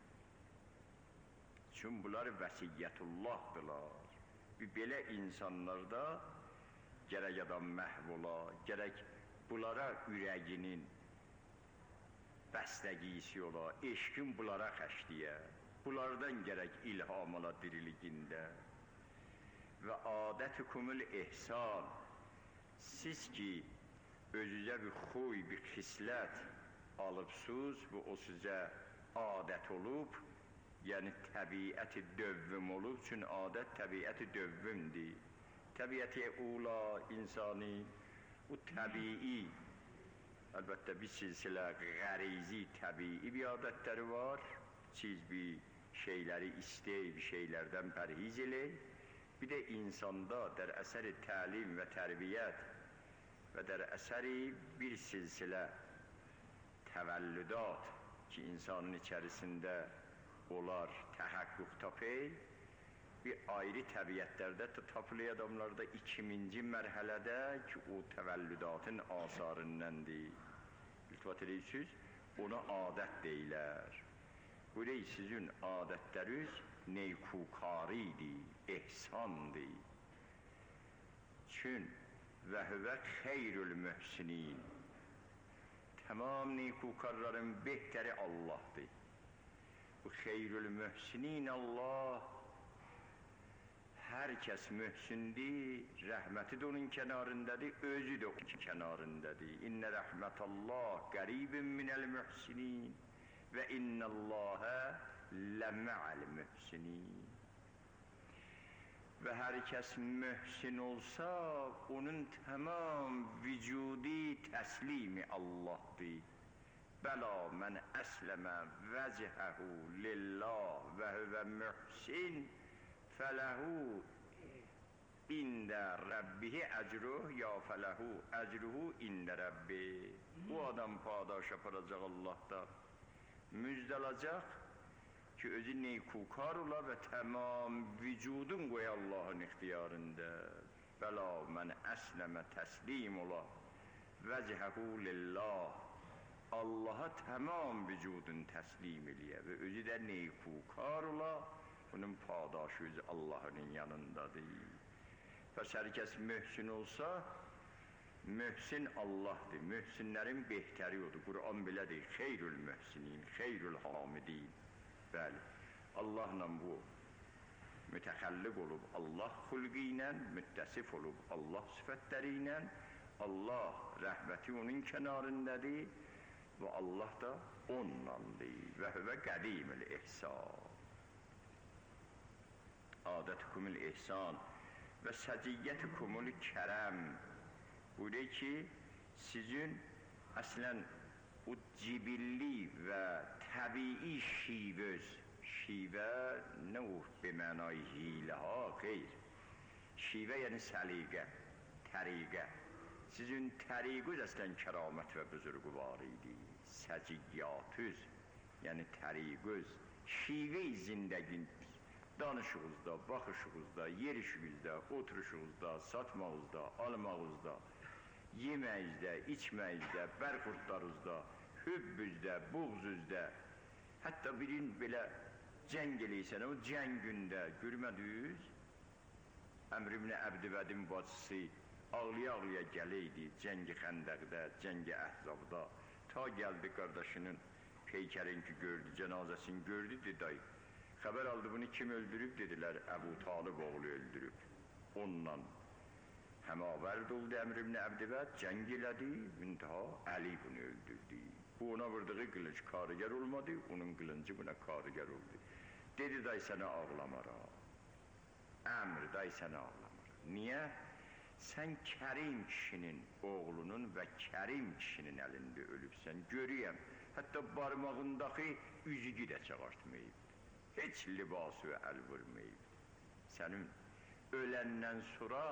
Çünki bunlar vəsiyyətullahdılar. Belə insanlarda gərək adam məhv ola, gərək bunlara ürəyinin bəstəgisi ola, eşqin bunlara xəşdiyə, bunlardan gərək ilham ola diriligində. Və adətikumul ihsan, siz ki özünüzə bir xuy, bir xislət alıbsınız və o sizə adət olub, yəni təbiəti dövvüm olub, çünki adət təbiəti dövvümdir. Təbiəti ula insani, o təbii, əlbəttə bir silsilə qərizi, təbii bir adətləri var, siz bir şeyləri istey, bir şeylərdən pərhiz elək, bir də insanda dər əsəri təlim və tərbiyyət və dər əsəri bir silsilə təvəllüdat ki, insanın içərisində olar təhəqqüq tapır, bir ayrı təbiətlərdə tapılıyor adamlarda 2-ci mərhələdə ki, o təvəllüdatın asarındandır. İltifat edirsiniz, ona adət deyilər. Burayı sizin adətləriniz neykukaridir, ehsandır. Çün və hüvə xeyrül mühsinin. Tamam neykukarların behtəri Allah'dır. Bu xeyrül mühsinin Allah, hər kəs mühsindir, rəhməti də onun kənarındadır, özü də onun kənarındadır. İnnə rəhmətəllah qəribin minəl mühsinin və innəlləhə ləmə'əl mühsinin. Və hər kəs mühsin olsa, onun tamam vücudi təslimi Allah'dır. Bəla mən əsləmə vəcəhəhu lillah və hüvə mühsin fələhu ində Rabbihi əcruh ya fələhu əcruhu ində Rabbi. Bu adam padaş aparacaq Allah'da. Müjdələcək ki, özü neykukar ola və tamam vücudun qoy Allah'ın ixtiyarında. Bəla mən əsləmə təslim ola vəcəhəhu lillah. Allah'a tamam vücudun təslim eləyə və özü də neykukar ola, bunun padaşı özü Allah'ın yanındadır. Bəs hər kəs mühsin olsa, mühsin Allah'dır, mühsinlərin behtəri odur. Qur'an belə deyir, xeyrül mühsinin, xeyrül hamidin. Bəli, Allahla bu mütəxəlliq olub, Allah xulqi ilə, müttəsif olub, Allah sifətləri ilə, Allah rəhməti onun kənarındadır və Allah da ondandır. Və hüvə qədimil ihsan. Adətikumul ihsan və səciyyətikumul kərəm. Budur ki, sizin əslən o cibilli və təbii şivəz, şivə nə o bəmənay hiləha, xeyr. Şivə yəni səliqə, təriqə. Sizin təriqüz əslən kəramət və büzürqü var idi. Səciyyatüz, yəni təriqüz, şivə-i zindəgin, danışığızda, baxışığızda, yerişinizdə, oturuşunuzda, satmağızda, almağızda, yeməyizdə, içməyizdə, bərxurtlarınızda, hübbüzdə, buğzüzdə, hətta birin belə cəng eləysən, o cəngündə görmədiniz, Əmr ibn Əbdivədin bacısı ağlaya-ağlaya gələydi cəngi xəndəqdə, cəngi əhzabda, ta gəldi qardaşının peykərin ki gördü, cənazəsini gördü, dedi, xəbər aldı bunu kim öldürüb, dedilər, Əbu Talib oğlu öldürüb. Onunla həmavərd oldu Əmr ibn Əbdibəd, cəng elədi, intiha Əli bunu öldürdü. Bu ona vurduğu qılınc karıgər olmadı, onun qılıncı buna karıgər oldu. Dedi, day sənə ağlamaram. Əmr, day sənə ağlamaram. Niyə? Sən Kərim kişinin oğlunun və Kərim kişinin əlində ölübsən, görüyəm. Hətta barmağındakı üzüqü də çağartmayıb. Heç libası əl vurmayıb. Sənin öləndən sonra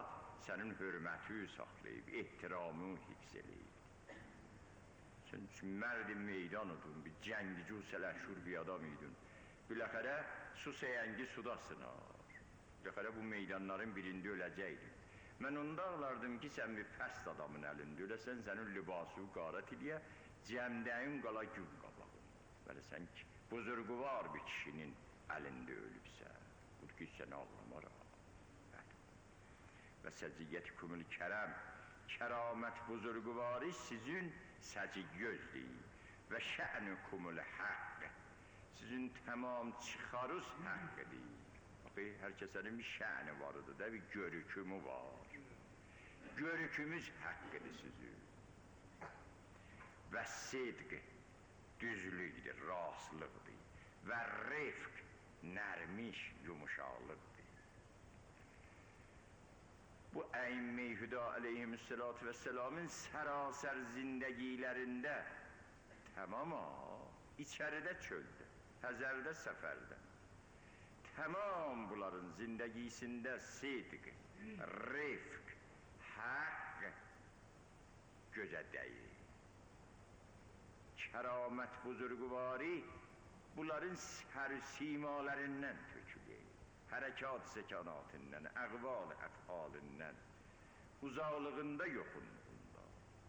sənin hörməti saxlayıb, ehtiramı hifz eləyib. Çünki mərd-i meydanıdın, bir cəngici sələşur bir adam idin. Biləxərə su səyəngi suda sınar. Biləxərə bu meydanların birində öləcəkdin. Mən onda ağlardım ki, sən bir pəst adamın əlində öləsən, sənin libası qarət eləyə, cəmdəyin qala gün qabağın. Bəli, sən ki, buzurğuvar bir kişinin əlində ölübsən. Budur ki, səni ağlamaram. Və səciyyət-kumul kərəm, kəramət buzurğuvari sizin səciyyözdür. Və şə'nukumul haqq, sizin tamam çıxarız haqqıdır. Baxı, hər kəsənin bir şəni varıdır da, bir görükümü var. Görükümüz haqqıdır sizin. Və sidq, düzlükdür, rastlıqdır. Və rifq, nərmiş, yumuşaqlıqdır. Bu əimmə-i hüda aleyhissalatu vesselamın sərasər zindəgilərində tamama içəridə çöldə, həzərdə, səfərdə tamam bunların zindəgisində sidq, rifq, haqq gözə dəyir. Kəramət buzurğuvari bunların sər-simalərindən tökülür. Hərəkat səkanatından, əqval əfalindən, uzaqlığında yoxunluğunda.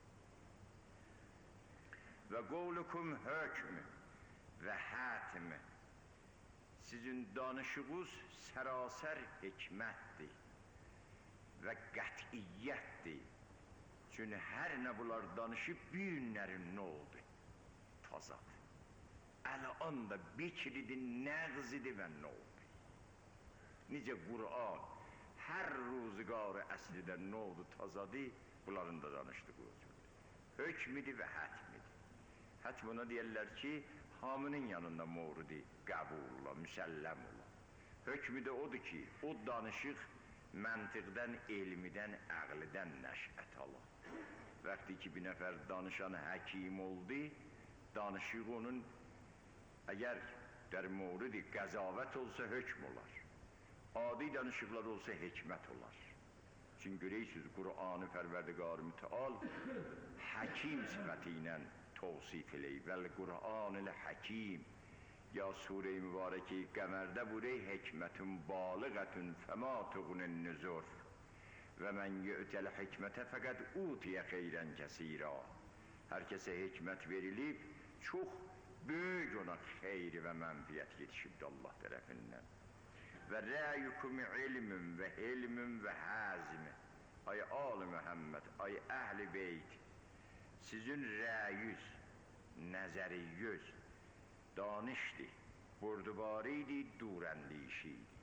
Və qovlukum hökm və hətm, sizin danışığınız sərasər hikmətdir və qətiyyətdir. Çünki hər nə bunlar danışıb, büyünlərin nə oldu? Tazad. Əl-an da bikridir, nəğzidir və nə oldu? Necə Qur'an hər ruziqarı əslidə nə oldu tazadı, bunların da danışdığı özüdür. Hökmidir və hətmidir. Hətm ona deyərlər ki, hamının yanında moridi, qəbulla, müsəlləm ola. Hökmü də odur ki, o danışıq məntiqdən, elmidən, əqlidən nəşət ala. Vəqti ki, bir nəfər danışan həkim oldu, danışıq onun, əgər der moridi qəzavət olsa, hökm olar. Adi danışıqlar olsa hikmət olar. Çünki görəysiniz, Qur'an-ı Pərverdigar mütəal həkim sifəti ilə tavsif eləyib. Vəl-Qur'an-ı həkim, ya surə-i mübarəki qəmərdə burey hikmətun balıqətun fəma tuğnin nüzur və mən yü'təl hikmətə fəqət utiyə xeyrən kəsira. Hər kəsə hikmət verilib, çox böyük ona xeyri və mənfiyyət yetişibdir Allah tərəfindən. Və rəyukum ilmün və hilmün və həzmi. Ay al-ı Məhəmməd, ay əhl-i beyt, sizin rəyüz, nəzəriyyüz, danışdır, burdubaridir, durəndişidir.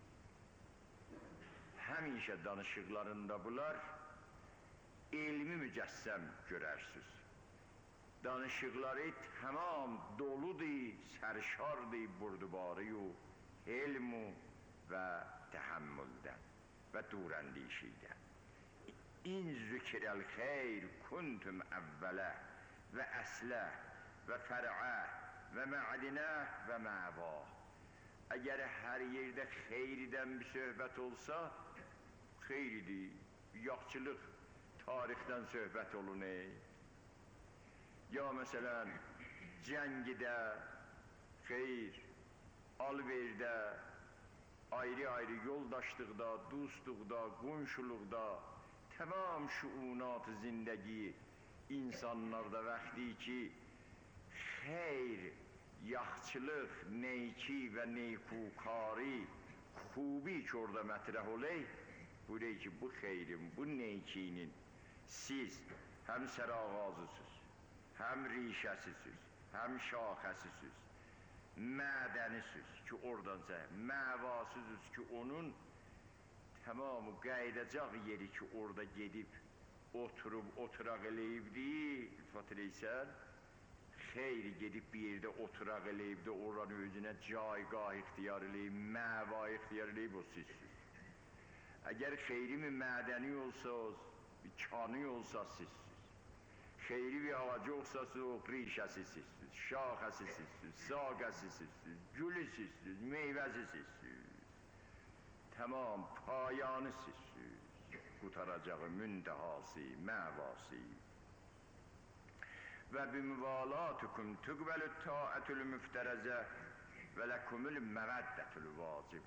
Həmişə danışıqlarında bunlar elmi mücəssəm görərsiniz. Danışıqları tamam doludur, sərşardır, burdubariyu, elmu və təhəmmüldən və durəndişidən. İn zükrəl xeyr kuntum əvvələ və əslə və fərə və mə'dinə və məva. Əgər hər yerdə xeyridən bir söhbət olsa, xeyridir, yaxçılıq tarixdən söhbət olun. Ya məsələn, cəngidə, xeyr, alverdə, ayrı-ayrı yoldaşlıqda, dostluqda, qonşuluqda, tamam şuunat-ı zindəgi insanlarda vaxtı ki, xeyr, yaxçılıq, neyki və neykukari, xubi ki orada mətrəh oley, buyurey ki, bu xeyrin, bu neykinin siz həm sərağazısınız, həm rişəsisiz, həm şaxəsisiz, mədənisiz ki, oradansa məvasızız ki, onun tamamı qaydacaq yeri ki, orada gedib, oturub, oturaq eləyibdir, iltifat eləysən, xeyri gedib bir yerdə oturaq eləyibdir, oranı özünə caygah ixtiyar eləyib, məva ixtiyar eləyib, o sizsiz. Əgər xeyri mi mədəni olsaz, bir kanı olsa sizsiz. Xeyri bir ağacı olsası o rişəsi sizsiz, şaxəsi sizsiz, saqəsi sizsiz, gülü sizsiz, meyvəsi sizsiz. Tamam, payanı sizsiz. qutaracağı mündəhası, məvası. Və bimvalatukum tuqbəlü taətül müftərəzə və ləkumül məvəddətül vacibə.